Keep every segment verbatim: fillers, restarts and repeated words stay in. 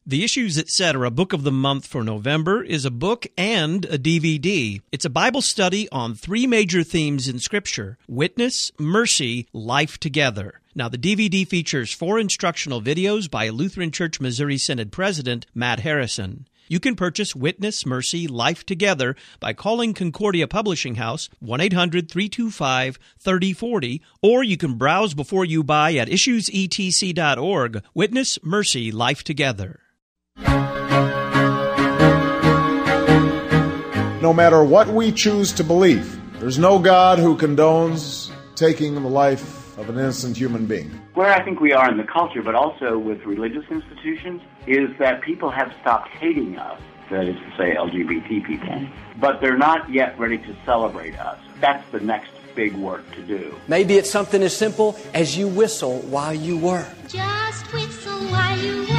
The Issues, et cetera. Book of the Month for November is a book and a D V D. It's a Bible study on three major themes in Scripture: witness, mercy, life together. Now, the D V D features four instructional videos by Lutheran Church Missouri Synod President Matt Harrison. You can purchase Witness, Mercy, Life Together by calling Concordia Publishing House, one eight hundred, three two five, three oh four oh, or you can browse before you buy at issues e t c dot org. Witness, Mercy, Life Together. No matter what we choose to believe, there's no God who condones taking the life of an innocent human being. Where I think we are in the culture, but also with religious institutions, is that people have stopped hating us, that is to say L G B T people, but they're not yet ready to celebrate us. That's the next big work to do. Maybe it's something as simple as you whistle while you work. Just whistle while you work.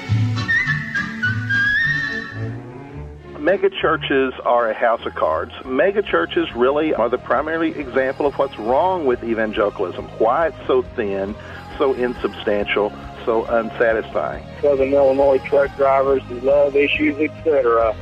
Mega churches are a house of cards. Mega churches really are the primary example of what's wrong with evangelicalism. Why it's so thin, so insubstantial, so unsatisfying. Southern Illinois truck drivers who love issues, et cetera.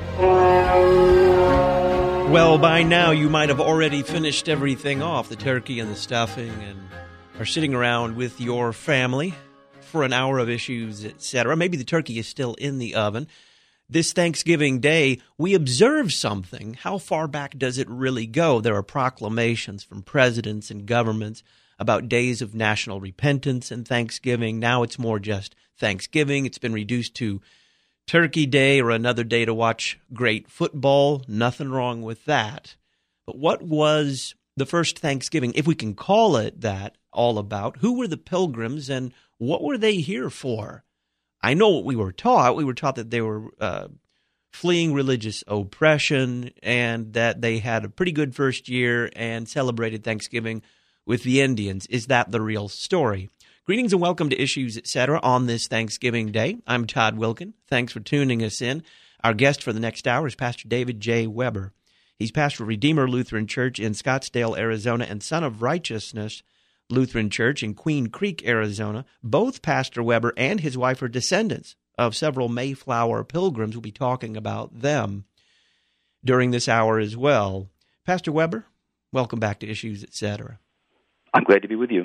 Well, by now you might have already finished everything off, the turkey and the stuffing, and are sitting around with your family for an hour of issues, et cetera. Maybe the turkey is still in the oven. This Thanksgiving Day, we observe something. How far back does it really go? There are proclamations from presidents and governments about days of national repentance and Thanksgiving. Now it's more just Thanksgiving. It's been reduced to Turkey Day or another day to watch great football. Nothing wrong with that. But what was the first Thanksgiving, if we can call it that, all about? Who were the pilgrims and what were they here for? I know what we were taught. We were taught that they were uh, fleeing religious oppression and that they had a pretty good first year and celebrated Thanksgiving with the Indians. Is that the real story? Greetings and welcome to Issues, et cetera on this Thanksgiving Day. I'm Todd Wilkin. Thanks for tuning us in. Our guest for the next hour is Pastor David J. Weber. He's pastor of Redeemer Lutheran Church in Scottsdale, Arizona, and Son of Righteousness Lutheran Church in Queen Creek, Arizona. Both Pastor Weber and his wife are descendants of several Mayflower pilgrims. We'll be talking about them during this hour as well. Pastor Weber, welcome back to Issues, et cetera. I'm glad to be with you.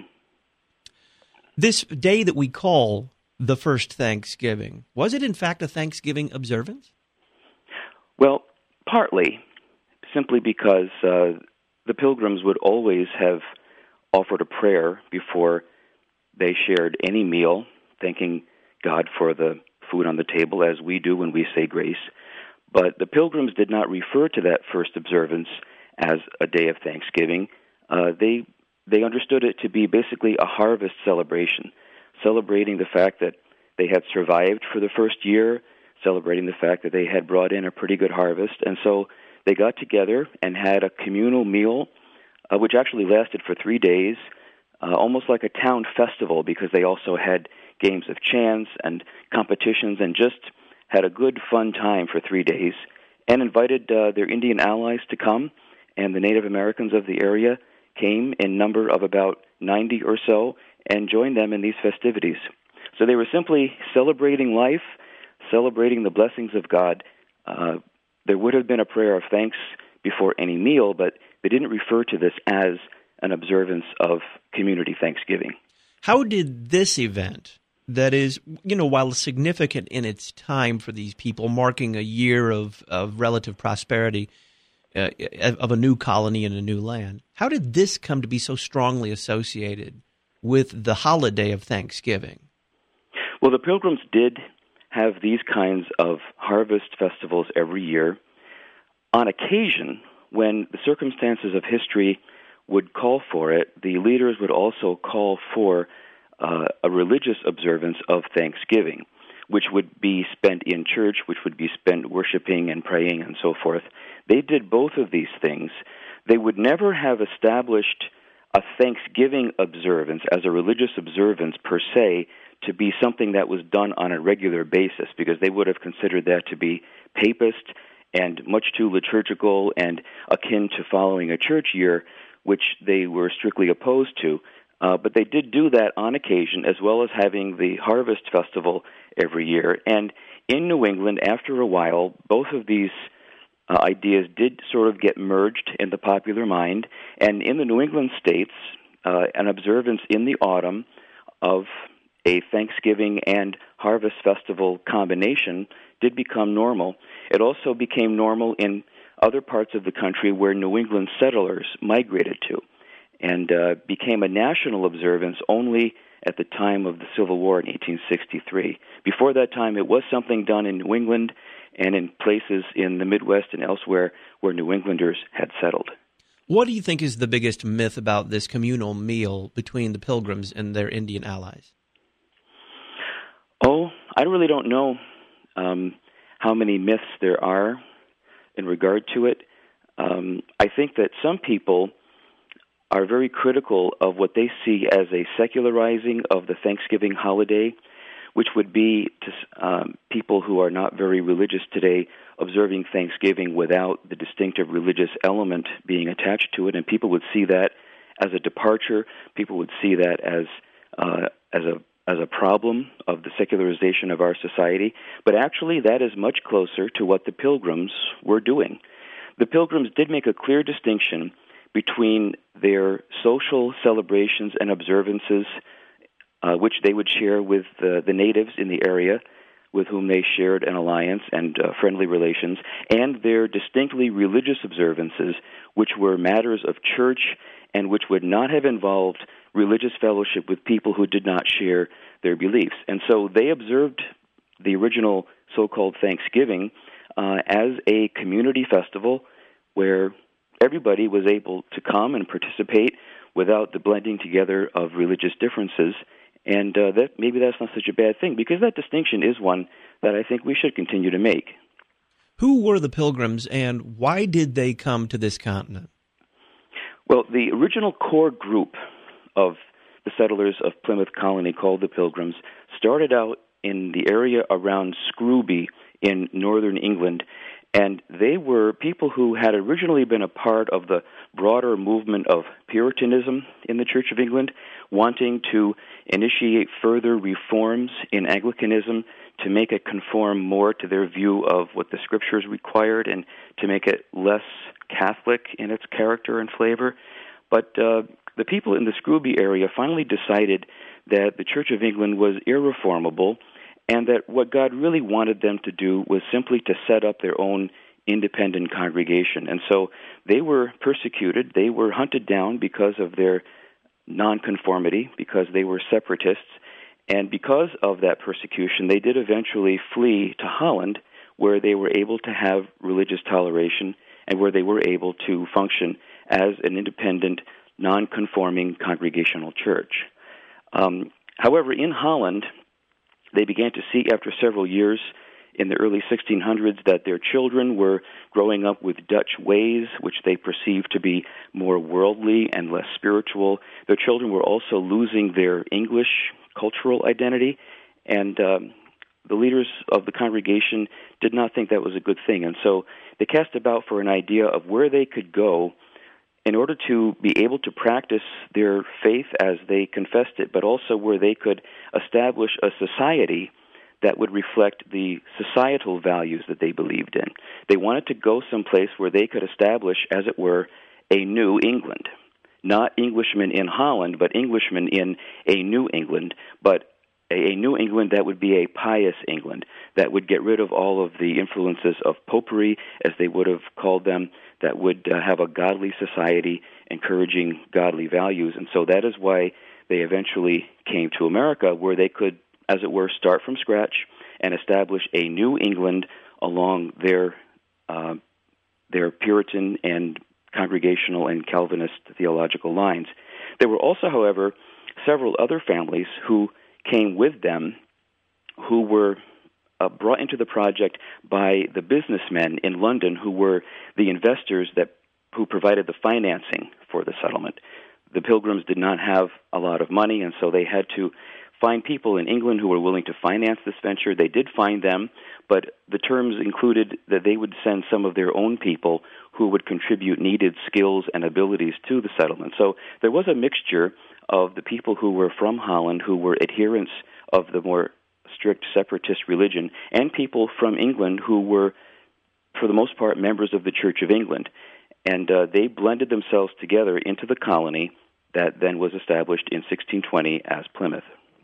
This day that we call the first Thanksgiving, was it in fact a Thanksgiving observance? Well, partly, simply because uh, the pilgrims would always have offered a prayer before they shared any meal, thanking God for the food on the table, as we do when we say grace. But the pilgrims did not refer to that first observance as a day of Thanksgiving. Uh, they they understood it to be basically a harvest celebration, celebrating the fact that they had survived for the first year, celebrating the fact that they had brought in a pretty good harvest. And so they got together and had a communal meal, Uh, which actually lasted for three days, uh, almost like a town festival, because they also had games of chance and competitions and just had a good, fun time for three days and invited uh, their Indian allies to come, and the Native Americans of the area came in number of about ninety or so and joined them in these festivities. So they were simply celebrating life, celebrating the blessings of God. Uh, there would have been a prayer of thanks before any meal, but they didn't refer to this as an observance of community Thanksgiving. How did this event, that is, you know, while significant in its time for these people, marking a year of, of relative prosperity uh, of a new colony in a new land, how did this come to be so strongly associated with the holiday of Thanksgiving? Well, the Pilgrims did have these kinds of harvest festivals every year. On occasion, when the circumstances of history would call for it, the leaders would also call for uh, a religious observance of Thanksgiving, which would be spent in church, which would be spent worshiping and praying and so forth. They did both of these things. They would never have established a Thanksgiving observance as a religious observance per se to be something that was done on a regular basis, because they would have considered that to be papist and much too liturgical and akin to following a church year, which they were strictly opposed to. Uh, but they did do that on occasion, as well as having the Harvest Festival every year. And in New England, after a while, both of these uh, ideas did sort of get merged in the popular mind, and in the New England states, uh, an observance in the autumn of a Thanksgiving and harvest festival combination did become normal. It also became normal in other parts of the country where New England settlers migrated to, and uh, became a national observance only at the time of the Civil War in eighteen sixty-three. Before that time, it was something done in New England and in places in the Midwest and elsewhere where New Englanders had settled. What do you think is the biggest myth about this communal meal between the Pilgrims and their Indian allies? Oh, I really don't know um, how many myths there are in regard to it. Um, I think that some people are very critical of what they see as a secularizing of the Thanksgiving holiday, which would be to um, people who are not very religious today observing Thanksgiving without the distinctive religious element being attached to it, and people would see that as a departure. People would see that as uh, as a as a problem of the secularization of our society. But actually, that is much closer to what the Pilgrims were doing. The Pilgrims did make a clear distinction between their social celebrations and observances, uh, which they would share with uh, the natives in the area, with whom they shared an alliance and uh, friendly relations, and their distinctly religious observances, which were matters of church and which would not have involved religious fellowship with people who did not share their beliefs. And so they observed the original so-called Thanksgiving uh, as a community festival where everybody was able to come and participate without the blending together of religious differences. And uh, that maybe that's not such a bad thing, because that distinction is one that I think we should continue to make. Who were the Pilgrims, and why did they come to this continent? Well, the original core group of the settlers of Plymouth Colony, called the Pilgrims, started out in the area around Scrooby in northern England, and they were people who had originally been a part of the broader movement of Puritanism in the Church of England, wanting to initiate further reforms in Anglicanism to make it conform more to their view of what the Scriptures required and to make it less Catholic in its character and flavor. But uh, the people in the Scrooby area finally decided that the Church of England was irreformable, and that what God really wanted them to do was simply to set up their own independent congregation. And so they were persecuted, they were hunted down because of their nonconformity, because they were separatists, and because of that persecution, they did eventually flee to Holland, where they were able to have religious toleration and where they were able to function as an independent, non-conforming congregational church. Um, however, in Holland, they began to see after several years in the early sixteen hundreds that their children were growing up with Dutch ways, which they perceived to be more worldly and less spiritual. Their children were also losing their English cultural identity, and um, the leaders of the congregation did not think that was a good thing. And so they cast about for an idea of where they could go in order to be able to practice their faith as they confessed it, but also where they could establish a society that would reflect the societal values that they believed in. They wanted to go someplace where they could establish, as it were, a New England. Not Englishmen in Holland, but Englishmen in a New England, but a New England that would be a pious England, that would get rid of all of the influences of popery, as they would have called them, that would uh, have a godly society encouraging godly values. And so that is why they eventually came to America, where they could, as it were, start from scratch and establish a New England along their uh, their Puritan and Congregational and Calvinist theological lines. There were also, however, several other families who came with them who were uh, brought into the project by the businessmen in London who were the investors that who provided the financing for the settlement. The Pilgrims did not have a lot of money, and so they had to find people in England who were willing to finance this venture. They did find them, but the terms included that they would send some of their own people who would contribute needed skills and abilities to the settlement. So there was a mixture of the people who were from Holland, who were adherents of the more strict separatist religion, and people from England who were, for the most part, members of the Church of England. And uh, they blended themselves together into the colony that then was established in sixteen twenty as Plymouth.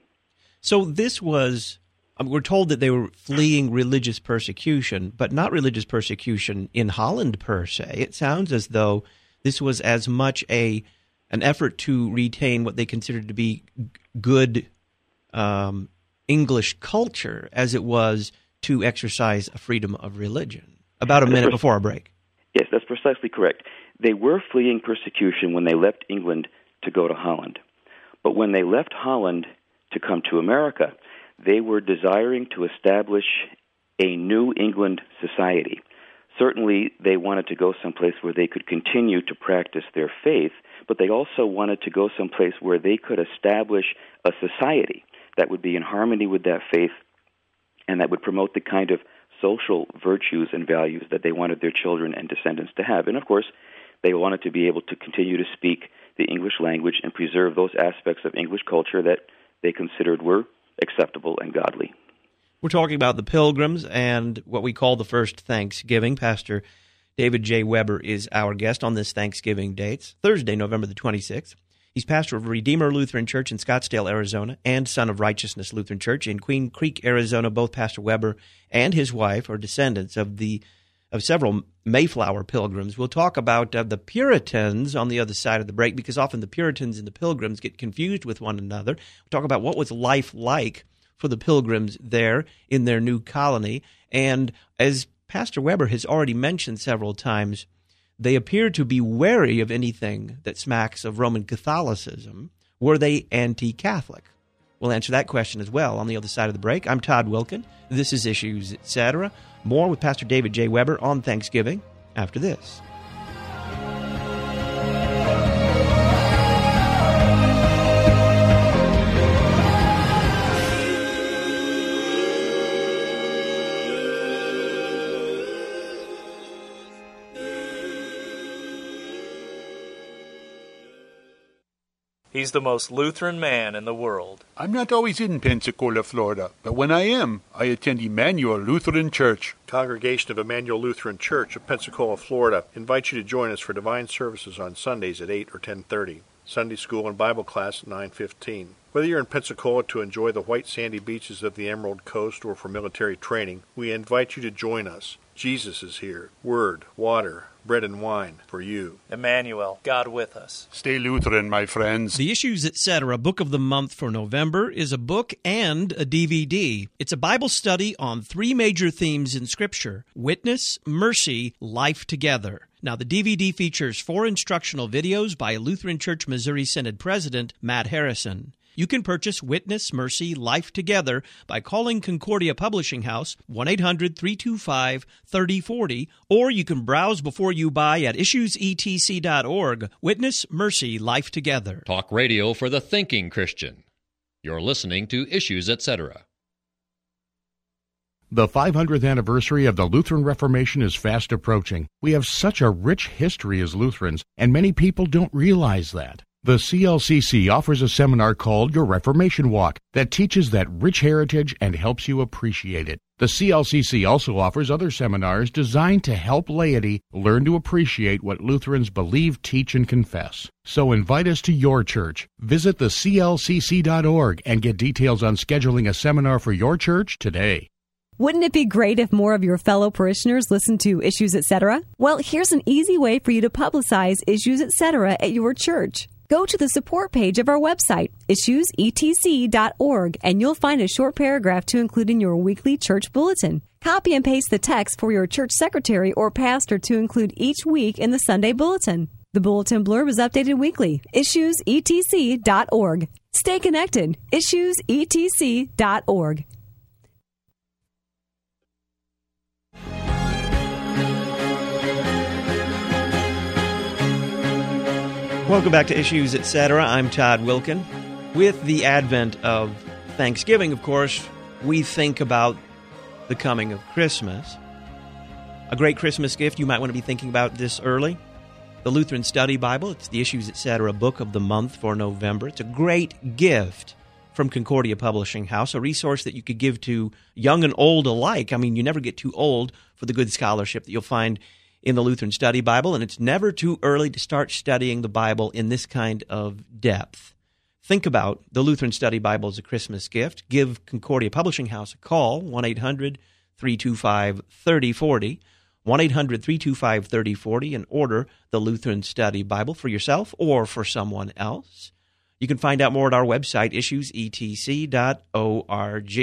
So this was, um, we're told that they were fleeing religious persecution, but not religious persecution in Holland per se. It sounds as though this was as much a an effort to retain what they considered to be good um, English culture as it was to exercise a freedom of religion. About a minute before our break. Yes, that's precisely correct. They were fleeing persecution when they left England to go to Holland. But when they left Holland to come to America, they were desiring to establish a New England society. Certainly, they wanted to go someplace where they could continue to practice their faith, but they also wanted to go someplace where they could establish a society that would be in harmony with that faith and that would promote the kind of social virtues and values that they wanted their children and descendants to have. And, of course, they wanted to be able to continue to speak the English language and preserve those aspects of English culture that they considered were acceptable and godly. We're talking about the Pilgrims and what we call the first Thanksgiving. Pastor David J. Weber is our guest on this Thanksgiving date. It's Thursday, November the twenty-sixth. He's pastor of Redeemer Lutheran Church in Scottsdale, Arizona, and Son of Righteousness Lutheran Church in Queen Creek, Arizona. Both Pastor Weber and his wife are descendants of the of several Mayflower Pilgrims. We'll talk about uh, the Puritans on the other side of the break, because often the Puritans and the Pilgrims get confused with one another. We'll talk about what was life like for the Pilgrims there in their new colony. And as Pastor Weber has already mentioned several times, they appear to be wary of anything that smacks of Roman Catholicism. Were they anti-Catholic? We'll answer that question as well on the other side of the break. I'm Todd Wilkin. This is Issues, et cetera. More with Pastor David J. Weber on Thanksgiving after this. He's the most Lutheran man in the world. I'm not always in Pensacola, Florida, but when I am, I attend Emmanuel Lutheran Church. Congregation of Emmanuel Lutheran Church of Pensacola, Florida, invites you to join us for divine services on Sundays at eight or ten thirty. Sunday school and Bible class at nine fifteen. Whether you're in Pensacola to enjoy the white sandy beaches of the Emerald Coast or for military training, we invite you to join us. Jesus is here. Word, water, bread and wine for you. Emmanuel, God with us. Stay Lutheran, my friends. The Issues, et cetera. Book of the Month for November is a book and a D V D. It's a Bible study on three major themes in Scripture: witness, mercy, life together. Now, the D V D features four instructional videos by Lutheran Church Missouri Synod President Matt Harrison. You can purchase Witness, Mercy, Life Together by calling Concordia Publishing House, one eight hundred, three two five, three oh four oh, or you can browse before you buy at issues e t c dot org. Witness, Mercy, Life Together. Talk radio for the thinking Christian. You're listening to Issues, et cetera. The five hundredth anniversary of the Lutheran Reformation is fast approaching. We have such a rich history as Lutherans, and many people don't realize that. The C L C C offers a seminar called Your Reformation Walk that teaches that rich heritage and helps you appreciate it. The C L C C also offers other seminars designed to help laity learn to appreciate what Lutherans believe, teach, and confess. So invite us to your church. Visit the C L C C dot org and get details on scheduling a seminar for your church today. Wouldn't it be great if more of your fellow parishioners listened to Issues, et cetera? Well, here's an easy way for you to publicize Issues, et cetera at your church. Go to the support page of our website, issues e t c dot org, and you'll find a short paragraph to include in your weekly church bulletin. Copy and paste the text for your church secretary or pastor to include each week in the Sunday bulletin. The bulletin blurb is updated weekly. issues e t c dot org. Stay connected. issues e t c dot org. Welcome back to Issues, et cetera. I'm Todd Wilkin. With the advent of Thanksgiving, of course, we think about the coming of Christmas. A great Christmas gift you might want to be thinking about this early. The Lutheran Study Bible. It's the Issues, et cetera. Book of the Month for November. It's a great gift from Concordia Publishing House, a resource that you could give to young and old alike. I mean, you never get too old for the good scholarship that you'll find in the Lutheran Study Bible, and it's never too early to start studying the Bible in this kind of depth. Think about the Lutheran Study Bible as a Christmas gift. Give Concordia Publishing House a call, one eight hundred three two five three oh four oh, one eight hundred three two five three oh four oh, and order the Lutheran Study Bible for yourself or for someone else. You can find out more at our website, issues e t c dot org.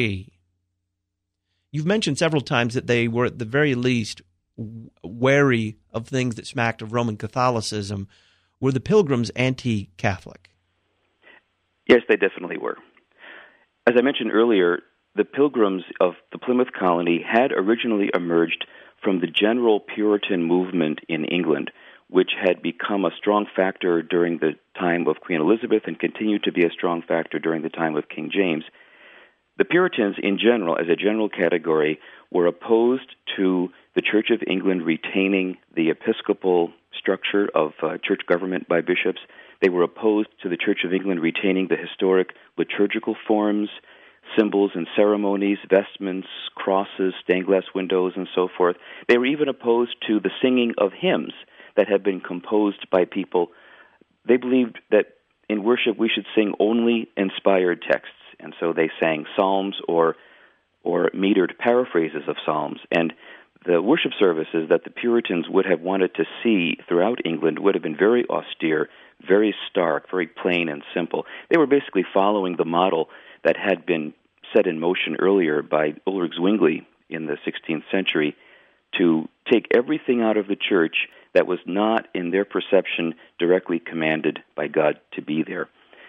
You've mentioned several times that they were at the very least wary of things that smacked of Roman Catholicism. Were the Pilgrims anti-Catholic? Yes, they definitely were. As I mentioned earlier, the Pilgrims of the Plymouth colony had originally emerged from the general Puritan movement in England, which had become a strong factor during the time of Queen Elizabeth and continued to be a strong factor during the time of King James. The Puritans, in general, as a general category, were opposed to the Church of England retaining the episcopal structure of uh, church government by bishops. They were opposed to the Church of England retaining the historic liturgical forms, symbols and ceremonies, vestments, crosses, stained glass windows, and so forth. They were even opposed to the singing of hymns that had been composed by people. They believed that in worship we should sing only inspired texts, and so they sang psalms or or metered paraphrases of psalms. And the worship services that the Puritans would have wanted to see throughout England would have been very austere, very stark, very plain and simple. They were basically following the model that had been set in motion earlier by Ulrich Zwingli in the sixteenth century to take everything out of the church that was not, in their perception, directly commanded by God to be there.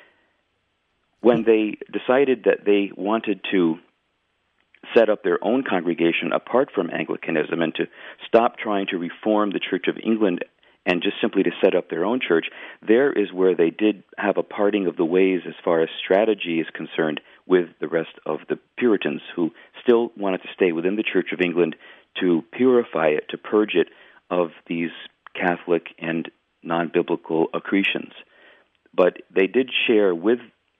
When they decided that they wanted to set up their own congregation apart from Anglicanism and to stop trying to reform the Church of England and just simply to set up their own church, there is where they did have a parting of the ways as far as strategy is concerned with the rest of the Puritans, who still wanted to stay within the Church of England to purify it, to purge it of these Catholic and non-biblical accretions. But they did share with,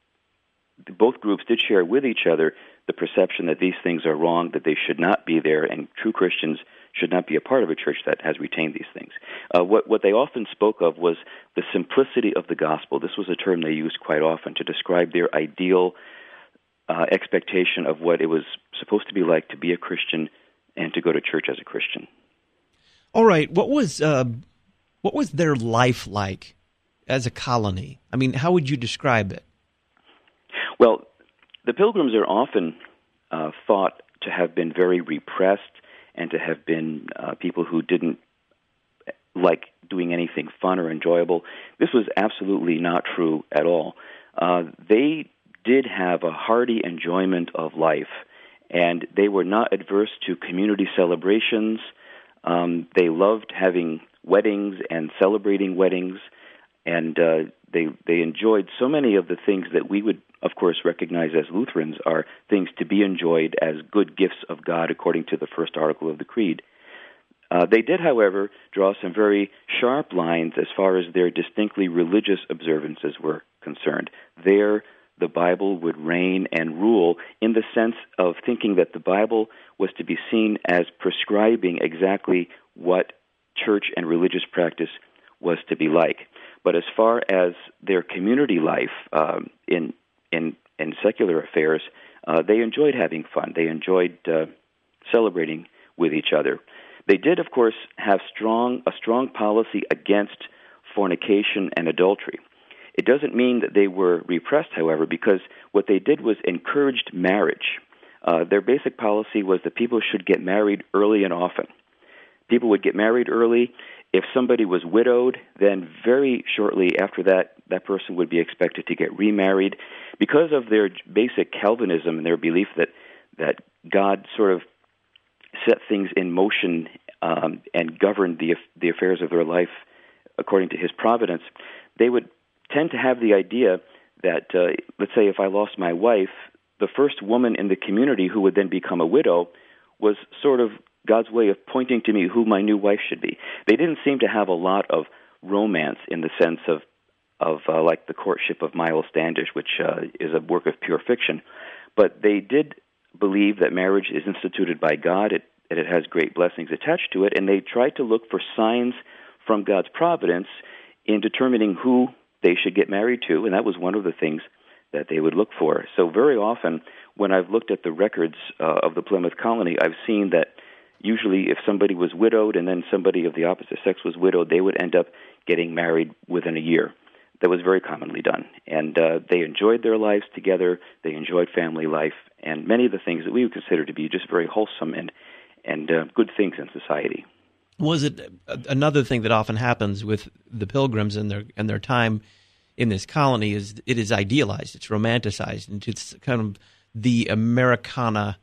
both groups did share with each other the perception that these things are wrong, that they should not be there, and true Christians should not be a part of a church that has retained these things. Uh, what, what they often spoke of was the simplicity of the gospel. This was a term they used quite often to describe their ideal uh, expectation of what it was supposed to be like to be a Christian and to go to church as a Christian. All right. What was uh, what was their life like as a colony? I mean, how would you describe it? Well, the Pilgrims are often uh, thought to have been very repressed and to have been uh, people who didn't like doing anything fun or enjoyable. This was absolutely not true at all. Uh, they did have a hearty enjoyment of life, and they were not adverse to community celebrations. Um, they loved having weddings and celebrating weddings, and uh, they they enjoyed so many of the things that we would, of course, recognize as Lutherans are things to be enjoyed as good gifts of God according to the first article of the Creed. Uh, they did, however, draw some very sharp lines as far as their distinctly religious observances were concerned. There, the Bible would reign and rule in the sense of thinking that the Bible was to be seen as prescribing exactly what church and religious practice was to be like. But as far as their community life um, in in in secular affairs, uh, they enjoyed having fun. They enjoyed uh, celebrating with each other. They did, of course, have strong a strong policy against fornication and adultery. It doesn't mean that they were repressed, however, because what they did was encouraged marriage. Uh, their basic policy was that people should get married early and often. People would get married early. If somebody was widowed, then very shortly after that, that person would be expected to get remarried. Because of their basic Calvinism and their belief that, that God sort of set things in motion um, and governed the, the affairs of their life according to his providence, they would tend to have the idea that, uh, let's say if I lost my wife, the first woman in the community who would then become a widow was sort of God's way of pointing to me who my new wife should be. They didn't seem to have a lot of romance in the sense of of uh, like The Courtship of Miles Standish, which uh, is a work of pure fiction. But they did believe that marriage is instituted by God, it, and it has great blessings attached to it, and they tried to look for signs from God's providence in determining who they should get married to, and that was one of the things that they would look for. So very often, when I've looked at the records uh, of the Plymouth colony, I've seen that usually if somebody was widowed and then somebody of the opposite sex was widowed, they would end up getting married within a year. That was very commonly done. And uh, they enjoyed their lives together, they enjoyed family life, and many of the things that we would consider to be just very wholesome and, and uh, good things in society. Was it another thing that often happens with the Pilgrims and their and their time in this colony is it is idealized, it's romanticized, and it's kind of the Americana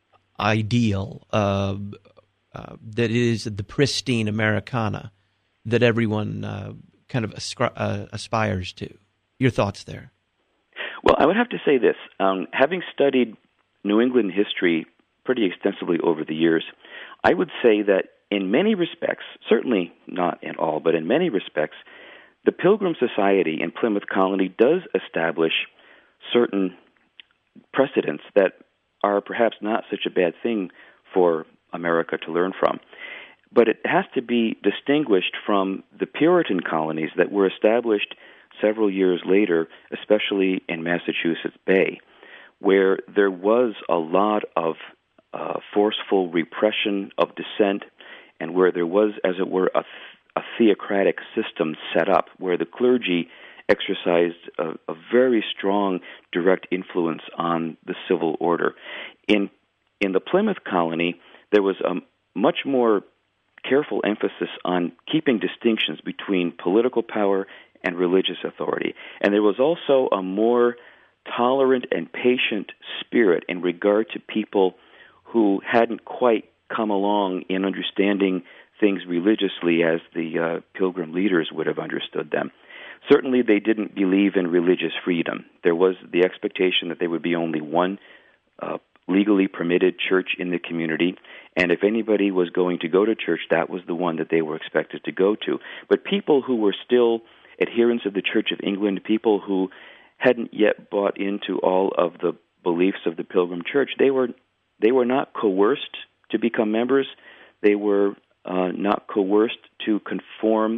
ideal uh, uh, that is the pristine Americana that everyone uh, kind of ascri- uh, aspires to. Your thoughts there? Well, I would have to say this. Um, having studied New England history pretty extensively over the years, I would say that in many respects, certainly not in all, but in many respects, the Pilgrim Society in Plymouth Colony does establish certain precedents that are perhaps not such a bad thing for America to learn from. But it has to be distinguished from the Puritan colonies that were established several years later, especially in Massachusetts Bay, where there was a lot of uh, forceful repression of dissent, and where there was, as it were, a, a theocratic system set up where the clergy exercised a, a very strong direct influence on the civil order. In in the Plymouth colony, there was a much more careful emphasis on keeping distinctions between political power and religious authority. And there was also a more tolerant and patient spirit in regard to people who hadn't quite come along in understanding things religiously as the uh, Pilgrim leaders would have understood them. Certainly they didn't believe in religious freedom. There was the expectation that there would be only one uh, legally permitted church in the community, and if anybody was going to go to church, that was the one that they were expected to go to. But people who were still adherents of the Church of England, people who hadn't yet bought into all of the beliefs of the Pilgrim Church, they were they were not coerced to become members. They were uh, not coerced to conform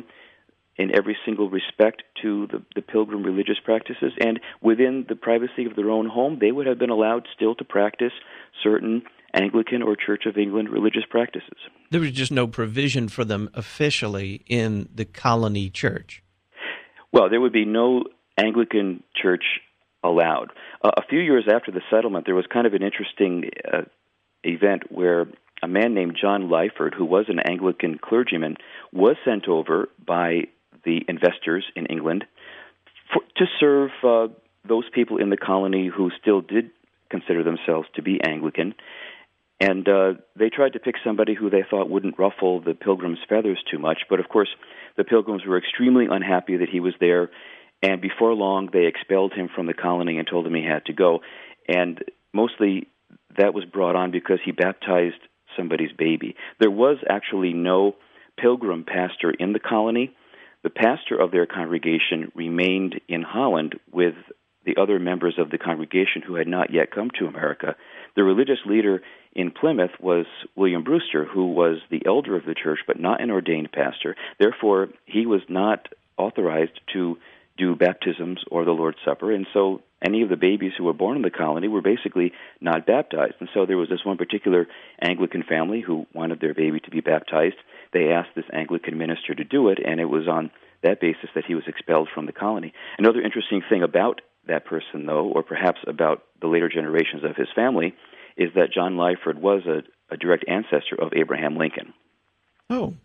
in every single respect to the, the Pilgrim religious practices. And within the privacy of their own home, they would have been allowed still to practice certain Anglican or Church of England religious practices. There was just no provision for them officially in the colony church. Well, there would be no Anglican church allowed. Uh, a few years after the settlement, there was kind of an interesting uh, event where a man named John Lyford, who was an Anglican clergyman, was sent over by the investors in England for, to serve uh, those people in the colony who still did consider themselves to be Anglican. And uh, they tried to pick somebody who they thought wouldn't ruffle the Pilgrims' feathers too much. But, of course, the Pilgrims were extremely unhappy that he was there. And before long, they expelled him from the colony and told him he had to go. And mostly that was brought on because he baptized somebody's baby. There was actually no Pilgrim pastor in the colony. The pastor of their congregation remained in Holland with the other members of the congregation who had not yet come to America. The religious leader in Plymouth was William Brewster, who was the elder of the church but not an ordained pastor. Therefore, he was not authorized to do baptisms or the Lord's Supper, and so any of the babies who were born in the colony were basically not baptized. And so there was this one particular Anglican family who wanted their baby to be baptized. They asked this Anglican minister to do it, and it was on that basis that he was expelled from the colony. Another interesting thing about that person, though, or perhaps about the later generations of his family, is that John Lyford was a, a direct ancestor of Abraham Lincoln. Oh.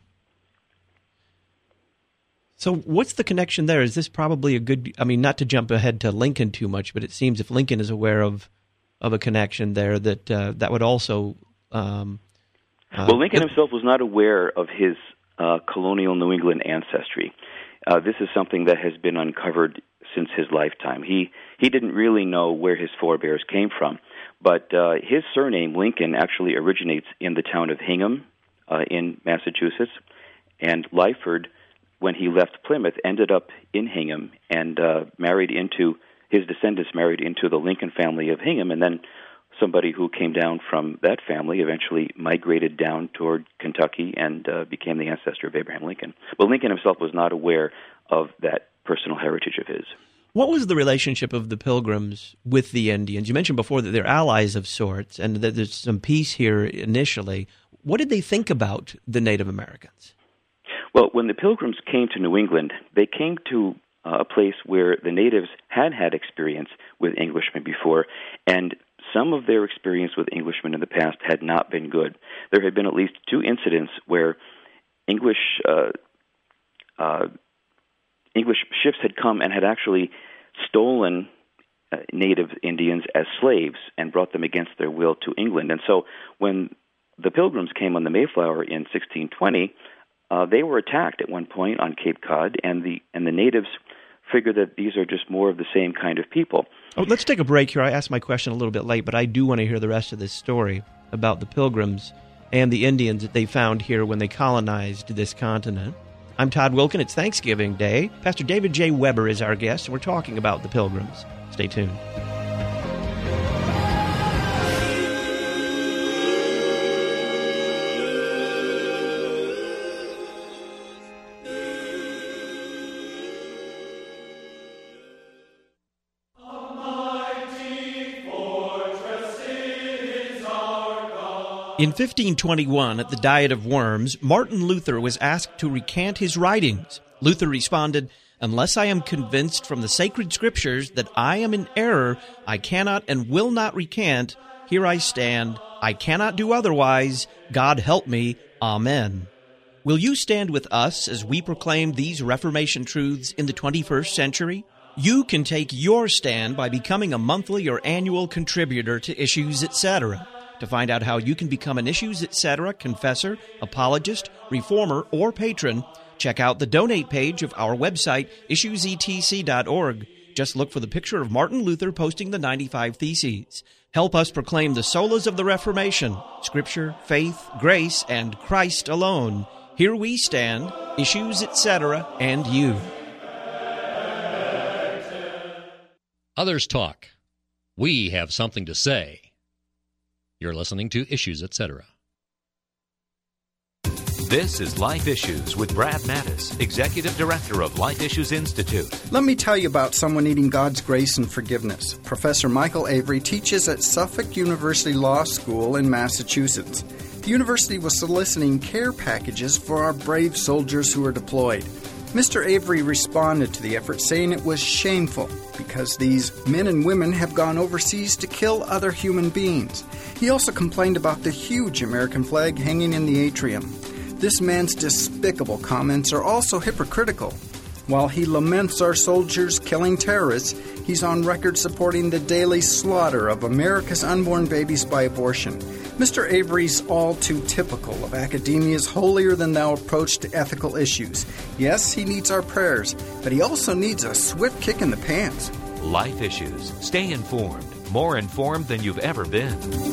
So what's the connection there? Is this probably a good, I mean, not to jump ahead to Lincoln too much, but it seems if Lincoln is aware of of a connection there, that uh, that would also... Um, uh, well, Lincoln himself was not aware of his uh, colonial New England ancestry. Uh, this is something that has been uncovered since his lifetime. He he didn't really know where his forebears came from, but uh, his surname, Lincoln, actually originates in the town of Hingham uh, in Massachusetts, and Lyford when he left Plymouth, ended up in Hingham and uh, married into, his descendants married into the Lincoln family of Hingham, and then somebody who came down from that family eventually migrated down toward Kentucky and uh, became the ancestor of Abraham Lincoln. But Lincoln himself was not aware of that personal heritage of his. What was the relationship of the Pilgrims with the Indians? You mentioned before that they're allies of sorts and that there's some peace here initially. What did they think about the Native Americans? Well, when the Pilgrims came to New England, they came to uh, a place where the natives had had experience with Englishmen before, and some of their experience with Englishmen in the past had not been good. There had been at least two incidents where English uh, uh, English ships had come and had actually stolen uh, native Indians as slaves and brought them against their will to England. And so when the Pilgrims came on the Mayflower in sixteen twenty, uh, they were attacked at one point on Cape Cod, and the and the natives figured that these are just more of the same kind of people. Oh, let's take a break here. I asked my question a little bit late, but I do want to hear the rest of this story about the Pilgrims and the Indians that they found here when they colonized this continent. I'm Todd Wilken. It's Thanksgiving Day. Pastor David J. Weber is our guest, and we're talking about the Pilgrims. Stay tuned. In fifteen twenty-one, at the Diet of Worms, Martin Luther was asked to recant his writings. Luther responded, "Unless I am convinced from the sacred scriptures that I am in error, I cannot and will not recant. Here I stand. I cannot do otherwise. God help me. Amen." Will you stand with us as we proclaim these Reformation truths in the twenty-first century? You can take your stand by becoming a monthly or annual contributor to Issues, et cetera. To find out how you can become an Issues, et cetera confessor, apologist, reformer, or patron, check out the donate page of our website, issues e t c dot org. Just look for the picture of Martin Luther posting the ninety-five Theses. Help us proclaim the solas of the Reformation, Scripture, faith, grace, and Christ alone. Here we stand, Issues, et cetera, and you. Others talk. We have something to say. You're listening to Issues, et cetera. This is Life Issues with Brad Mattis, Executive Director of Life Issues Institute. Let me tell you about someone needing God's grace and forgiveness. Professor Michael Avery teaches at Suffolk University Law School in Massachusetts. The university was soliciting care packages for our brave soldiers who are deployed. Mister Avery responded to the effort, saying it was shameful because these men and women have gone overseas to kill other human beings. He also complained about the huge American flag hanging in the atrium. This man's despicable comments are also hypocritical. While he laments our soldiers killing terrorists, he's on record supporting the daily slaughter of America's unborn babies by abortion. Mister Avery's all too typical of academia's holier-than-thou approach to ethical issues. Yes, he needs our prayers, but he also needs a swift kick in the pants. Life Issues. Stay informed. More informed than you've ever been.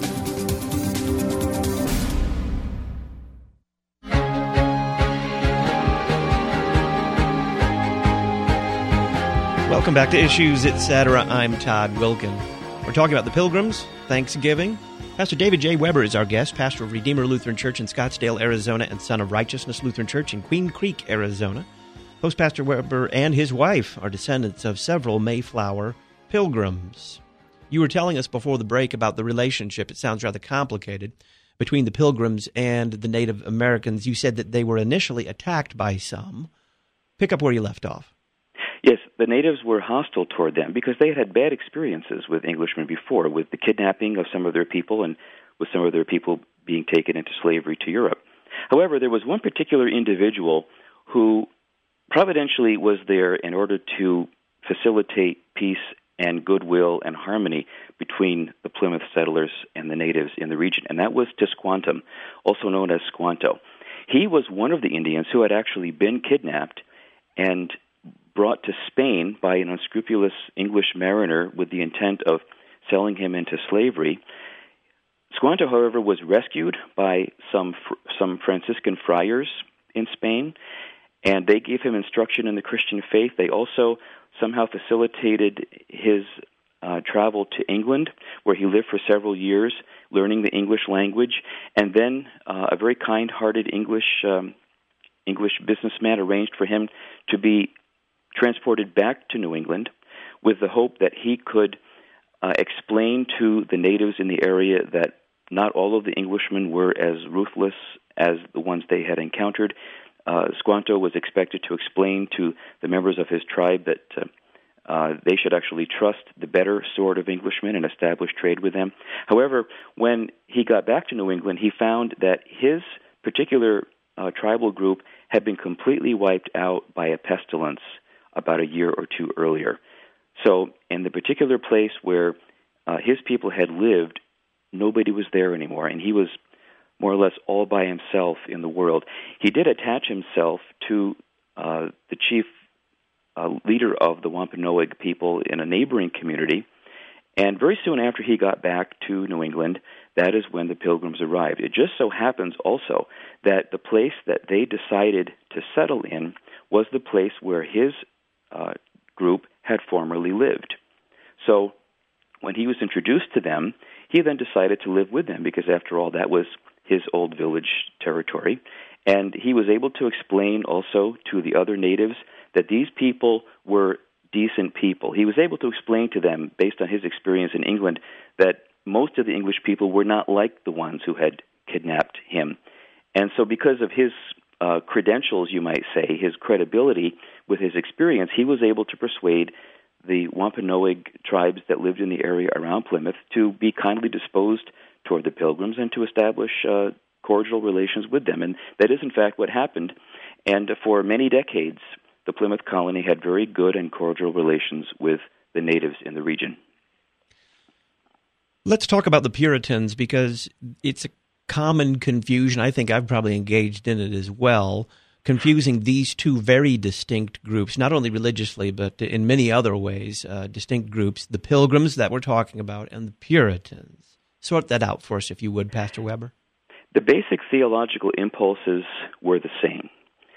Welcome back to Issues, et cetera. I'm Todd Wilken. We're talking about the Pilgrims, Thanksgiving. Pastor David J. Weber is our guest, pastor of Redeemer Lutheran Church in Scottsdale, Arizona, and Son of Righteousness Lutheran Church in Queen Creek, Arizona. Host Pastor Weber and his wife are descendants of several Mayflower Pilgrims. You were telling us before the break about the relationship, it sounds rather complicated, between the Pilgrims and the Native Americans. You said that they were initially attacked by some. Pick up where you left off. Yes, the natives were hostile toward them because they had had bad experiences with Englishmen before, with the kidnapping of some of their people and with some of their people being taken into slavery to Europe. However, there was one particular individual who providentially was there in order to facilitate peace and goodwill and harmony between the Plymouth settlers and the natives in the region, and that was Tisquantum, also known as Squanto. He was one of the Indians who had actually been kidnapped and brought to Spain by an unscrupulous English mariner with the intent of selling him into slavery. Squanto, however, was rescued by some some Franciscan friars in Spain, and they gave him instruction in the Christian faith. They also somehow facilitated his uh, travel to England, where he lived for several years, learning the English language, and then uh, a very kind-hearted English um, English businessman arranged for him to be transported back to New England with the hope that he could uh, explain to the natives in the area that not all of the Englishmen were as ruthless as the ones they had encountered. Uh, Squanto was expected to explain to the members of his tribe that uh, uh, they should actually trust the better sort of Englishmen and establish trade with them. However, when he got back to New England, he found that his particular uh, tribal group had been completely wiped out by a pestilence about a year or two earlier. So in the particular place where uh, his people had lived, nobody was there anymore, and he was more or less all by himself in the world. He did attach himself to uh, the chief uh, leader of the Wampanoag people in a neighboring community, and very soon after he got back to New England, that is when the Pilgrims arrived. It just so happens also that the place that they decided to settle in was the place where his uh, group had formerly lived. So when he was introduced to them, he then decided to live with them because, after all, that was his old village territory. And he was able to explain also to the other natives that these people were decent people. He was able to explain to them, based on his experience in England, that most of the English people were not like the ones who had kidnapped him. And so because of his uh, credentials, you might say, his credibility with his experience, he was able to persuade the Wampanoag tribes that lived in the area around Plymouth to be kindly disposed toward the Pilgrims and to establish uh, cordial relations with them. And that is, in fact, what happened. And for many decades, the Plymouth colony had very good and cordial relations with the natives in the region. Let's talk about the Puritans, because it's a common confusion. I think I've probably engaged in it as well, confusing these two very distinct groups, not only religiously, but in many other ways, uh, distinct groups, the Pilgrims that we're talking about and the Puritans. Sort that out for us, if you would, Pastor Weber. The basic theological impulses were the same.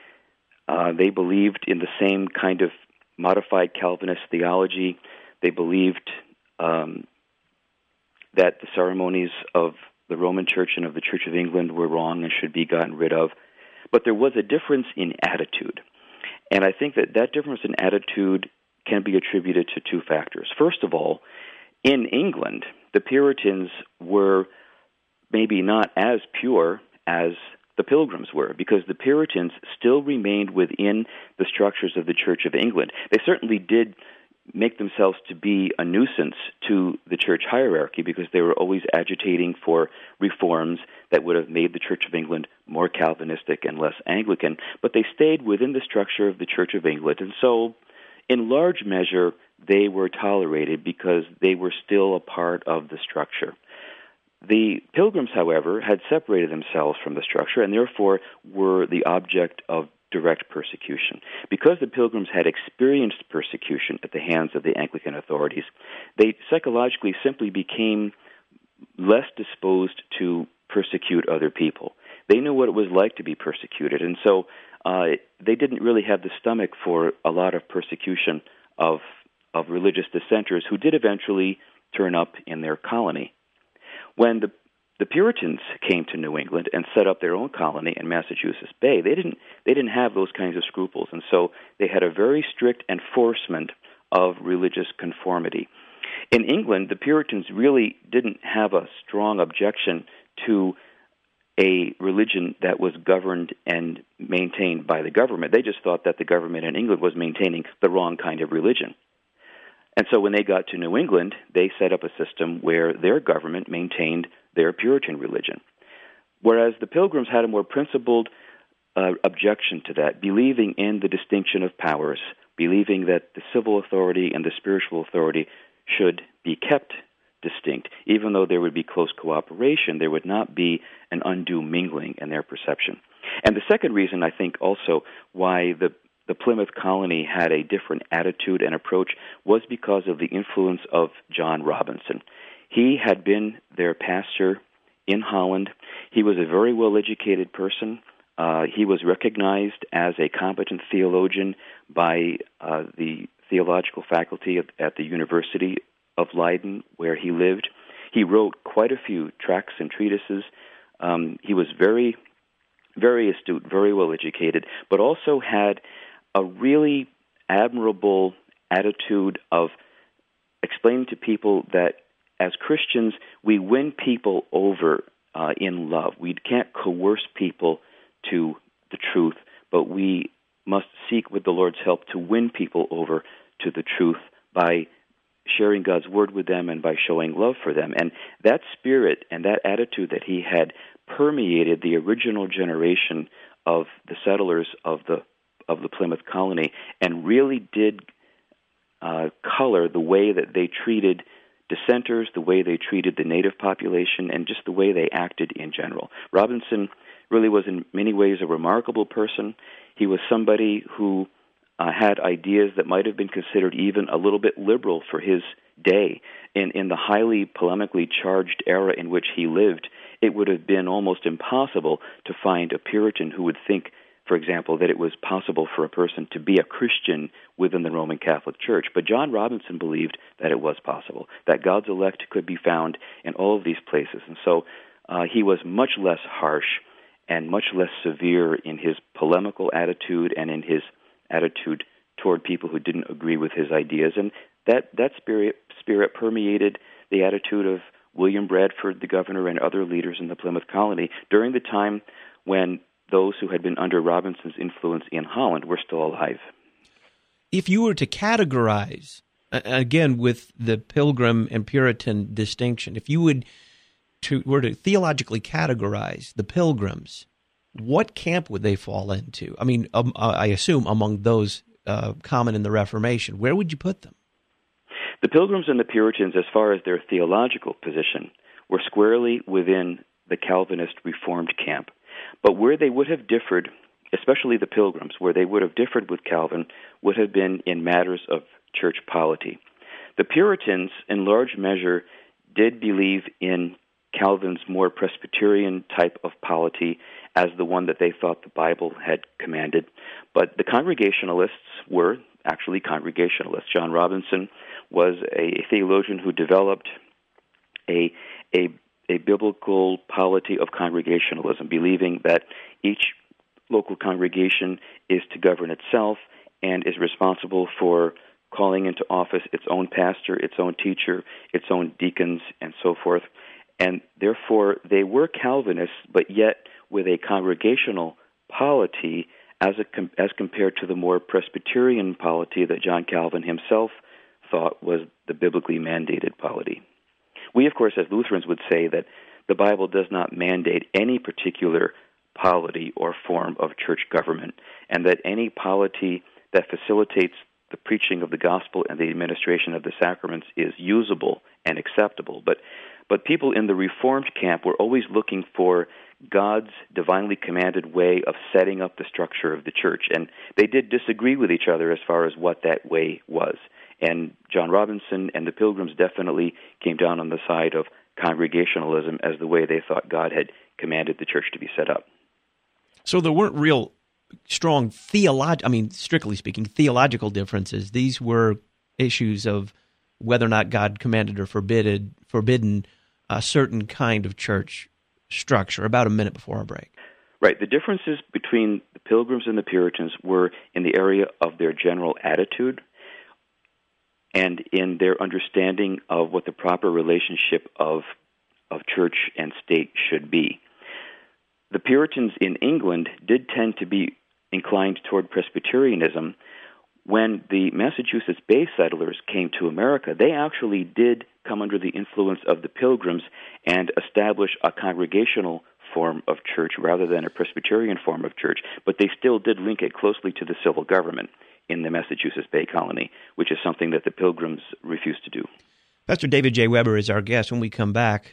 Uh, they believed in the same kind of modified Calvinist theology. They believed um, that the ceremonies of the Roman Church and of the Church of England were wrong and should be gotten rid of. But there was a difference in attitude. And I think that that difference in attitude can be attributed to two factors. First of all, in England, the Puritans were maybe not as pure as the Pilgrims were, because the Puritans still remained within the structures of the Church of England. They certainly did make themselves to be a nuisance to the church hierarchy because they were always agitating for reforms that would have made the Church of England more Calvinistic and less Anglican, but they stayed within the structure of the Church of England, and so in large measure they were tolerated because they were still a part of the structure. The Pilgrims, however, had separated themselves from the structure and therefore were the object of direct persecution. Because the Pilgrims had experienced persecution at the hands of the Anglican authorities, they psychologically simply became less disposed to persecute other people. They knew what it was like to be persecuted, and so uh, they didn't really have the stomach for a lot of persecution of of religious dissenters who did eventually turn up in their colony. When the the Puritans came to New England and set up their own colony in Massachusetts Bay, they didn't they didn't have those kinds of scruples, and so they had a very strict enforcement of religious conformity. In England, the Puritans really didn't have a strong objection to a religion that was governed and maintained by the government. They just thought that the government in England was maintaining the wrong kind of religion. And so when they got to New England, they set up a system where their government maintained their Puritan religion. Whereas the Pilgrims had a more principled uh, objection to that, believing in the distinction of powers, believing that the civil authority and the spiritual authority should be kept distinct. Even though there would be close cooperation, there would not be an undue mingling in their perception. And the second reason, I think, also why the the Plymouth colony had a different attitude and approach was because of the influence of John Robinson. He had been their pastor in Holland. He was a very well-educated person. Uh, he was recognized as a competent theologian by uh, the theological faculty at, at the University of Leiden, where he lived. He wrote quite a few tracts and treatises. Um, he was very, very astute, very well educated, but also had a really admirable attitude of explaining to people that as Christians, we win people over uh, in love. We can't coerce people to the truth, but we must seek with the Lord's help to win people over to the truth by sharing God's word with them and by showing love for them. And that spirit and that attitude that he had permeated the original generation of the settlers of the of the Plymouth colony and really did uh, color the way that they treated dissenters, the way they treated the native population, and just the way they acted in general. Robinson really was in many ways a remarkable person. He was somebody who uh, had ideas that might have been considered even a little bit liberal for his day. In, in the highly polemically charged era in which he lived, it would have been almost impossible to find a Puritan who would think, for example, that it was possible for a person to be a Christian within the Roman Catholic Church. But John Robinson believed that it was possible, that God's elect could be found in all of these places. And so uh, he was much less harsh and much less severe in his polemical attitude and in his attitude toward people who didn't agree with his ideas. And that, that spirit, spirit permeated the attitude of William Bradford, the governor, and other leaders in the Plymouth colony during the time when those who had been under Robinson's influence in Holland were still alive. If you were to categorize, again, with the Pilgrim and Puritan distinction, if you would to were to theologically categorize the Pilgrims, what camp would they fall into? I mean, um, I assume among those uh, common in the Reformation. Where would you put them? The Pilgrims and the Puritans, as far as their theological position, were squarely within the Calvinist Reformed camp. But where they would have differed, especially the Pilgrims, where they would have differed with Calvin, would have been in matters of church polity. The Puritans, in large measure, did believe in Calvin's more Presbyterian type of polity as the one that they thought the Bible had commanded. But the Congregationalists were actually Congregationalists. John Robinson was a theologian who developed a a a biblical polity of Congregationalism, believing that each local congregation is to govern itself and is responsible for calling into office its own pastor, its own teacher, its own deacons, and so forth. And therefore, they were Calvinists, but yet with a congregational polity as, a, as compared to the more Presbyterian polity that John Calvin himself thought was the biblically mandated polity. We, of course, as Lutherans would say that the Bible does not mandate any particular polity or form of church government, and that any polity that facilitates the preaching of the gospel and the administration of the sacraments is usable and acceptable. But but people in the Reformed camp were always looking for God's divinely commanded way of setting up the structure of the church, and they did disagree with each other as far as what that way was. And John Robinson and the Pilgrims definitely came down on the side of Congregationalism as the way they thought God had commanded the church to be set up. So there weren't real strong theolog- I mean, strictly speaking, theological differences. These were issues of whether or not God commanded or forbidden, forbidden a certain kind of church structure. About a minute before our break. Right. The differences between the Pilgrims and the Puritans were in the area of their general attitude and in their understanding of what the proper relationship of of church and state should be. The Puritans in England did tend to be inclined toward Presbyterianism. When the Massachusetts Bay settlers came to America, they actually did come under the influence of the Pilgrims and establish a congregational form of church rather than a Presbyterian form of church, but they still did link it closely to the civil government in the Massachusetts Bay Colony, which is something that the Pilgrims refused to do. Pastor David J. Weber is our guest. When we come back,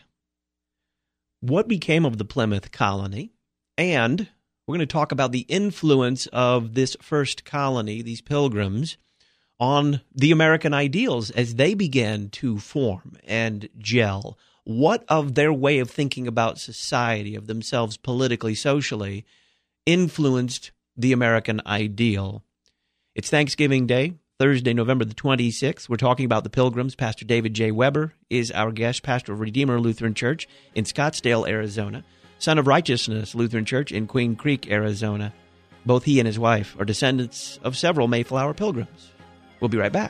what became of the Plymouth colony? And we're going to talk about the influence of this first colony, these Pilgrims, on the American ideals as they began to form and gel. What of their way of thinking about society, of themselves politically, socially, influenced the American ideal. It's Thanksgiving Day, Thursday, November the twenty-sixth. We're talking about the Pilgrims. Pastor David J. Weber is our guest, pastor of Redeemer Lutheran Church in Scottsdale, Arizona, Son of Righteousness Lutheran Church in Queen Creek, Arizona. Both he and his wife are descendants of several Mayflower Pilgrims. We'll be right back.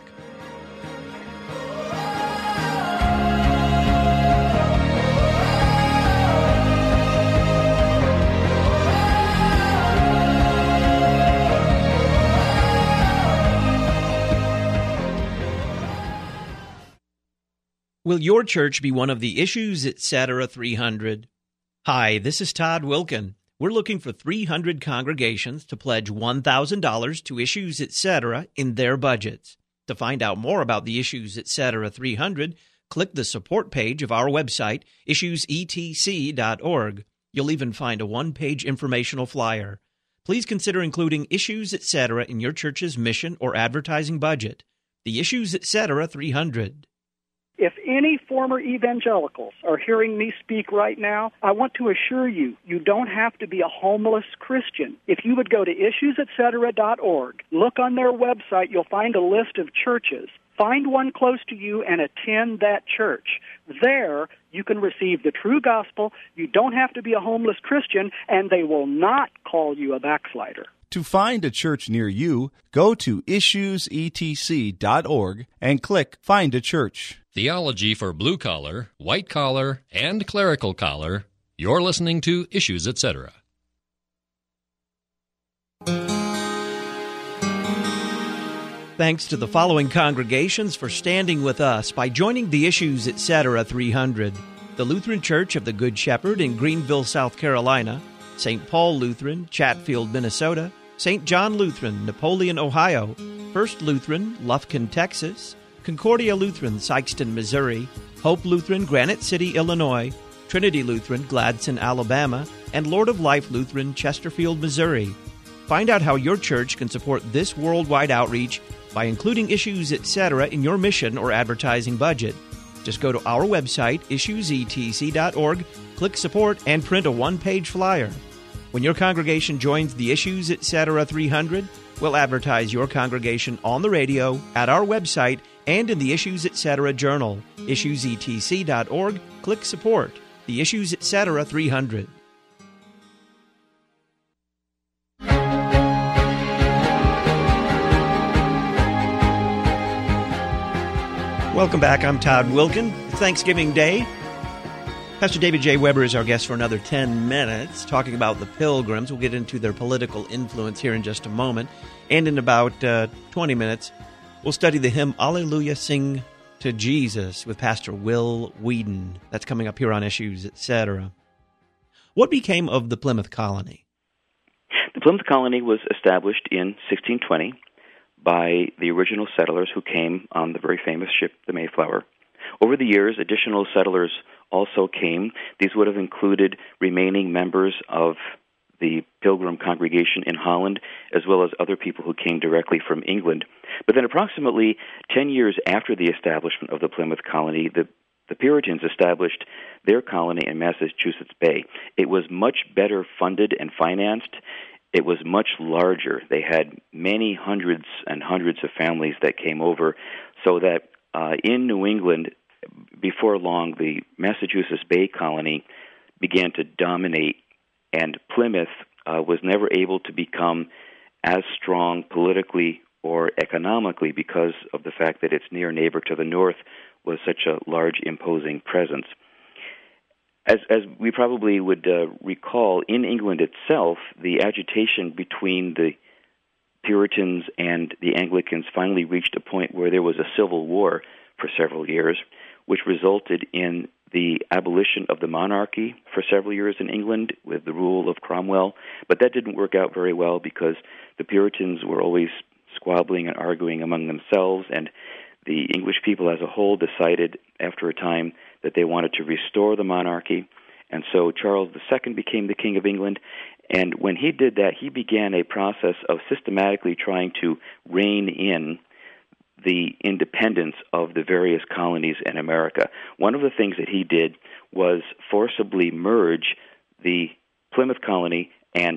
Will your church be one of the Issues Etc. three hundred? Hi, this is Todd Wilkin. We're looking for three hundred congregations to pledge one thousand dollars to Issues Etc. in their budgets. To find out more about the Issues Etc. three hundred, click the support page of our website, issues e t c dot org. You'll even find a one-page informational flyer. Please consider including Issues Etc. in your church's mission or advertising budget. The Issues Etc. three hundred. If any former evangelicals are hearing me speak right now, I want to assure you, you don't have to be a homeless Christian. If you would go to issues et cetera dot org, look on their website, you'll find a list of churches. Find one close to you and attend that church. There, you can receive the true gospel. You don't have to be a homeless Christian, and they will not call you a backslider. To find a church near you, go to issues e t c dot org and click Find a Church. Theology for blue collar, white collar, and clerical collar. You're listening to Issues Etc. Thanks to the following congregations for standing with us by joining the Issues Etc. three hundred. The Lutheran Church of the Good Shepherd in Greenville, South Carolina, Saint Paul Lutheran, Chatfield, Minnesota, Saint John Lutheran, Napoleon, Ohio, First Lutheran, Lufkin, Texas, Concordia Lutheran, Sikeston, Missouri, Hope Lutheran, Granite City, Illinois, Trinity Lutheran, Gladson, Alabama, and Lord of Life Lutheran, Chesterfield, Missouri. Find out how your church can support this worldwide outreach by including Issues Etc. in your mission or advertising budget. Just go to our website, issues e t c dot org, click Support, and print a one-page flyer. When your congregation joins the Issues Etc. three hundred, we'll advertise your congregation on the radio, at our website, and in the Issues Etc. Journal, issues e t c dot org, click Support, the Issues Etc. three hundred. Welcome back. I'm Todd Wilkin. It's Thanksgiving Day. Pastor David J. Weber is our guest for another ten minutes, talking about the Pilgrims. We'll get into their political influence here in just a moment. And in about uh, twenty minutes, we'll study the hymn, Alleluia, Sing to Jesus, with Pastor Will Whedon. That's coming up here on Issues Etc. What became of the Plymouth Colony? The Plymouth Colony was established in sixteen twenty by the original settlers who came on the very famous ship, the Mayflower. Over the years, additional settlers also came. These would have included remaining members of the Pilgrim congregation in Holland, as well as other people who came directly from England. But then approximately ten years after the establishment of the Plymouth Colony, the, the Puritans established their colony in Massachusetts Bay. It was much better funded and financed. It was much larger. They had many hundreds and hundreds of families that came over, so that uh, in New England, before long, the Massachusetts Bay Colony began to dominate, and Plymouth uh, was never able to become as strong politically or economically because of the fact that its near neighbor to the north was such a large, imposing presence. As, as we probably would uh, recall, in England itself, the agitation between the Puritans and the Anglicans finally reached a point where there was a civil war for several years, which resulted in the abolition of the monarchy for several years in England with the rule of Cromwell. But that didn't work out very well because the Puritans were always squabbling and arguing among themselves, and the English people as a whole decided after a time that they wanted to restore the monarchy. And so Charles the Second became the King of England. And when he did that, he began a process of systematically trying to rein in the independence of the various colonies in America. One of the things that he did was forcibly merge the Plymouth colony and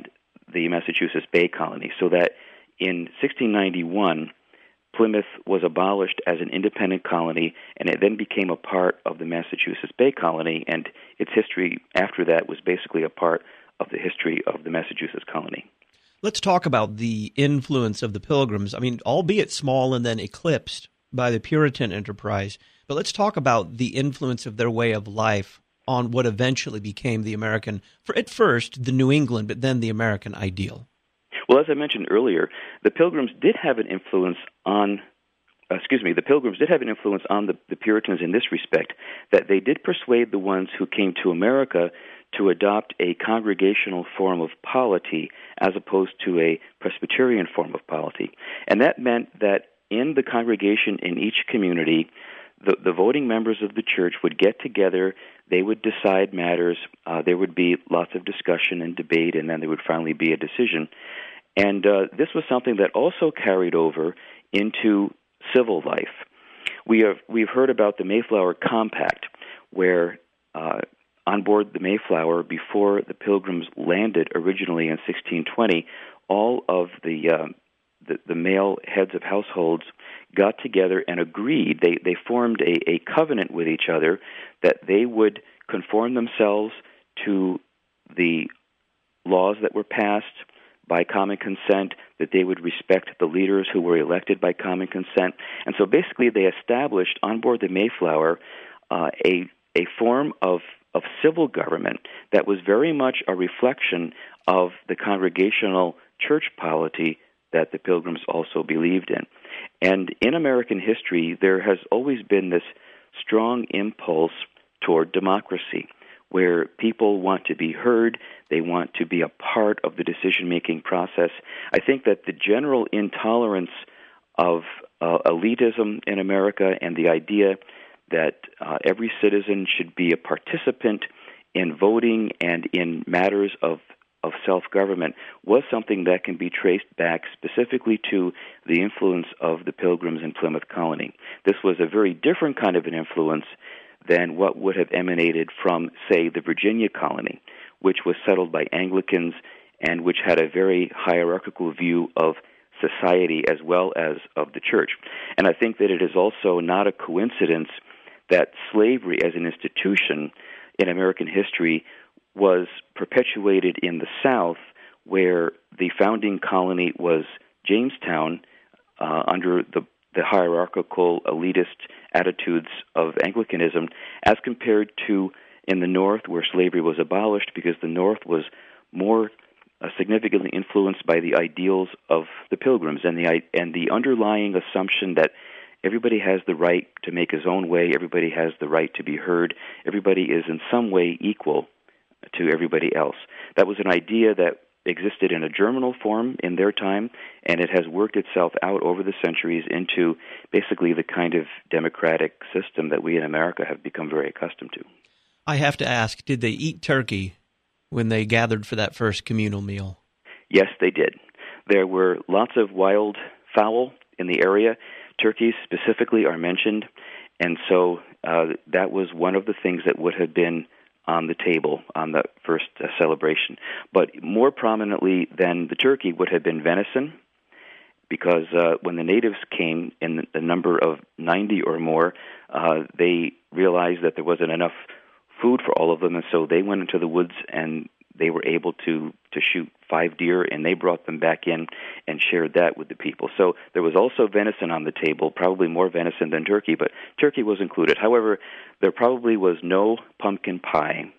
the Massachusetts Bay Colony, so that in sixteen ninety-one, Plymouth was abolished as an independent colony, and it then became a part of the Massachusetts Bay Colony, and its history after that was basically a part of the history of the Massachusetts colony. Let's talk about the influence of the Pilgrims. I mean, albeit small and then eclipsed by the Puritan enterprise, but let's talk about the influence of their way of life on what eventually became the American, for at first, the New England, but then the American ideal. Well, as I mentioned earlier, the Pilgrims did have an influence on, uh, excuse me, the Pilgrims did have an influence on the, the Puritans in this respect, that they did persuade the ones who came to America to adopt a congregational form of polity as opposed to a Presbyterian form of polity. And that meant that in the congregation in each community, the, the voting members of the church would get together, they would decide matters, uh, there would be lots of discussion and debate, and then there would finally be a decision. And uh, this was something that also carried over into civil life. We have we've heard about the Mayflower Compact, where uh, on board the Mayflower, before the Pilgrims landed originally in sixteen twenty, all of the uh, the, the male heads of households got together and agreed. They they formed a, a covenant with each other that they would conform themselves to the laws that were passed by common consent, that they would respect the leaders who were elected by common consent. And so basically they established on board the Mayflower uh, a a form of, of civil government that was very much a reflection of the congregational church polity that the Pilgrims also believed in. And in American history, there has always been this strong impulse toward democracy, where people want to be heard, they want to be a part of the decision-making process. I think that the general intolerance of uh, elitism in America and the idea that uh, every citizen should be a participant in voting and in matters of of self-government was something that can be traced back specifically to the influence of the Pilgrims in Plymouth Colony. This was a very different kind of an influence than what would have emanated from, say, the Virginia colony, which was settled by Anglicans and which had a very hierarchical view of society as well as of the church. And I think that it is also not a coincidence that slavery as an institution in American history was perpetuated in the South, where the founding colony was Jamestown, uh, under the, the hierarchical, elitist attitudes of Anglicanism, as compared to in the North, where slavery was abolished, because the North was more uh, significantly influenced by the ideals of the Pilgrims and the and the underlying assumption that everybody has the right to make his own way, everybody has the right to be heard, everybody is in some way equal to everybody else. That was an idea that existed in a germinal form in their time, and it has worked itself out over the centuries into basically the kind of democratic system that we in America have become very accustomed to. I have to ask, did they eat turkey when they gathered for that first communal meal? Yes, they did. There were lots of wild fowl in the area. Turkeys specifically are mentioned, and so uh, that was one of the things that would have been on the table on the first uh, celebration. But more prominently than the turkey would have been venison, because uh, when the natives came in the number of ninety or more, uh, they realized that there wasn't enough food for all of them, and so they went into the woods and they were able to, to shoot five deer, and they brought them back in and shared that with the people. So there was also venison on the table, probably more venison than turkey, but turkey was included. However, there probably was no pumpkin pie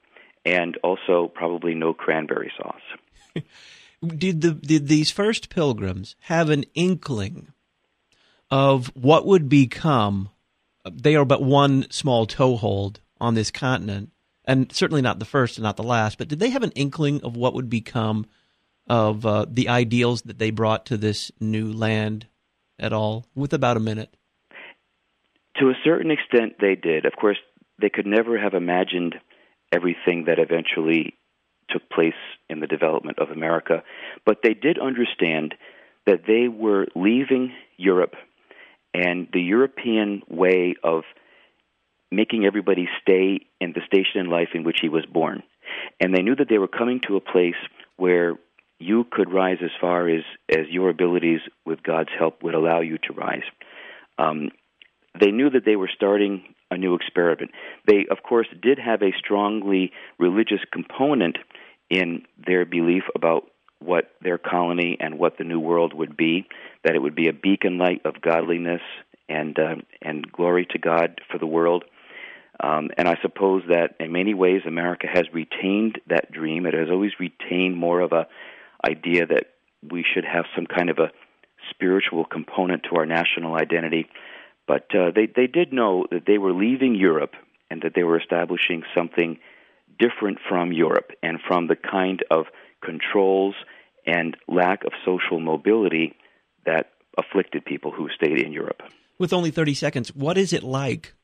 and also probably no cranberry sauce. Did the did these first pilgrims have an inkling of what would become, they are but one small toehold on this continent, and certainly not the first and not the last, but did they have an inkling of what would become of uh, the ideals that they brought to this new land at all, with about a minute? To a certain extent, they did. Of course, they could never have imagined everything that eventually took place in the development of America, but they did understand that they were leaving Europe and the European way of making everybody stay in the station in life in which he was born. And they knew that they were coming to a place where could rise as far as, as your abilities with God's help would allow you to rise. Um, they knew that they were starting a new experiment. They, of course, did have a strongly religious component in their belief about what their colony and what the new world would be, that it would be a beacon light of godliness and uh, and glory to God for the world. Um, and I suppose that in many ways America has retained that dream. It has always retained more of a idea that we should have some kind of a spiritual component to our national identity. But uh, they, they did know that they were leaving Europe and that they were establishing something different from Europe and from the kind of controls and lack of social mobility that afflicted people who stayed in Europe. With only thirty seconds, what is it like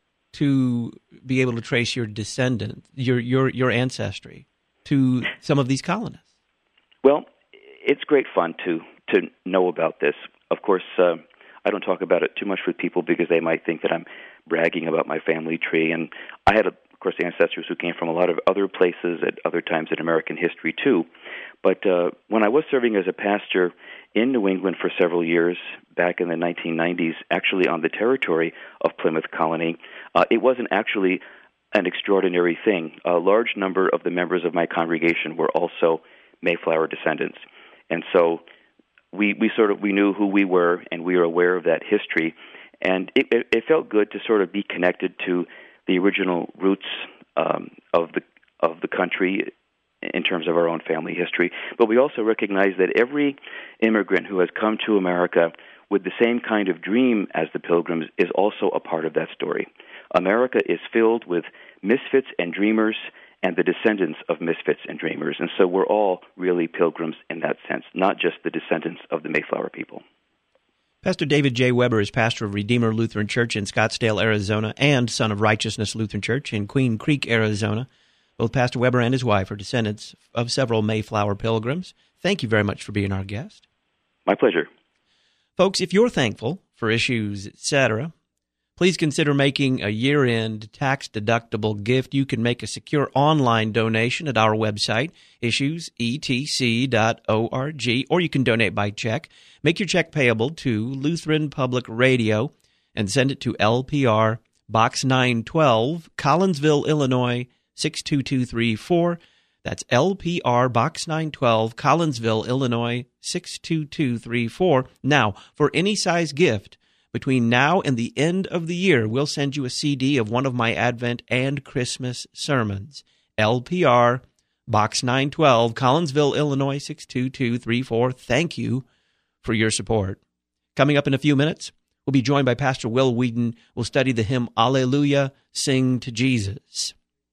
to be able to trace your descendant, your your your ancestry, to some of these colonists? Well, it's great fun to to know about this. Of course, uh, I don't talk about it too much with people because they might think that I'm bragging about my family tree. And I had, of course, ancestors who came from a lot of other places at other times in American history, too. But uh, when I was serving as a pastor in New England for several years, back in the nineteen nineties, actually on the territory of Plymouth Colony, uh, it wasn't actually an extraordinary thing. A large number of the members of my congregation were also Mayflower descendants. And so we, we sort of we knew who we were, and we were aware of that history. And it, it, it felt good to sort of be connected to the original roots um, of the of the country in terms of our own family history. But we also recognize that every immigrant who has come to America with the same kind of dream as the Pilgrims is also a part of that story. America is filled with misfits and dreamers and the descendants of misfits and dreamers. And so we're all really pilgrims in that sense, not just the descendants of the Mayflower people. Pastor David J. Weber is pastor of Redeemer Lutheran Church in Scottsdale, Arizona, and Son of Righteousness Lutheran Church in Queen Creek, Arizona. Both Pastor Weber and his wife are descendants of several Mayflower pilgrims. Thank you very much for being our guest. My pleasure. Folks, if you're thankful for Issues, et cetera, please consider making a year-end tax-deductible gift. You can make a secure online donation at our website, issues e t c dot org, or you can donate by check. Make your check payable to Lutheran Public Radio and send it to L P R, Box nine twelve, Collinsville, Illinois, six two two three four. That's L P R, Box nine twelve, Collinsville, Illinois, six two two three four. Now, for any size gift, between now and the end of the year, we'll send you a C D of one of my Advent and Christmas sermons. L P R, Box nine twelve, Collinsville, Illinois, six two two three four. Thank you for your support. Coming up in a few minutes, we'll be joined by Pastor Will Whedon. We'll study the hymn, Alleluia, Sing to Jesus.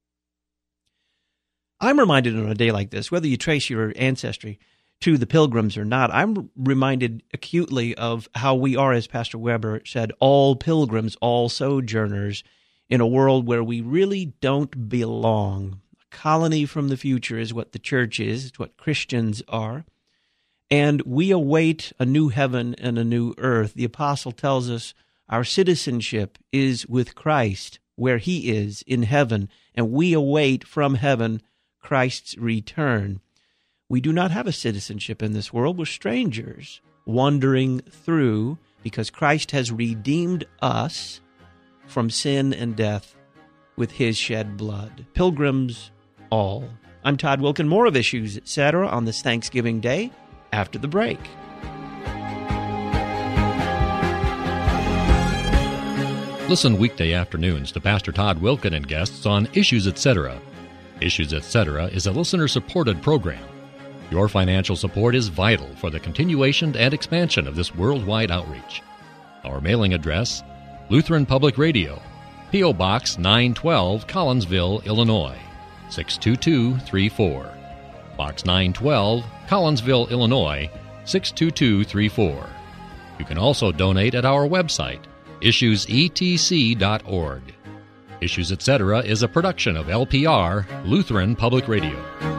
I'm reminded on a day like this, whether you trace your ancestry to the Pilgrims or not, I'm reminded acutely of how we are, as Pastor Weber said, all pilgrims, all sojourners in a world where we really don't belong. A colony from the future is what the church is, it's what Christians are. And we await a new heaven and a new earth. The apostle tells us our citizenship is with Christ, where he is in heaven, and we await from heaven Christ's return. We do not have a citizenship in this world. We're strangers wandering through because Christ has redeemed us from sin and death with his shed blood. Pilgrims all. I'm Todd Wilken. More of Issues, et cetera on this Thanksgiving Day after the break. Listen weekday afternoons to Pastor Todd Wilken and guests on Issues, et cetera. Issues, et cetera is a listener-supported program. Your financial support is vital for the continuation and expansion of this worldwide outreach. Our mailing address, Lutheran Public Radio, P O. Box nine twelve, Collinsville, Illinois, six two two three four. Box nine twelve, Collinsville, Illinois, six two two three four. You can also donate at our website, issues e t c dot org. Issues, et cetera is a production of L P R, Lutheran Public Radio.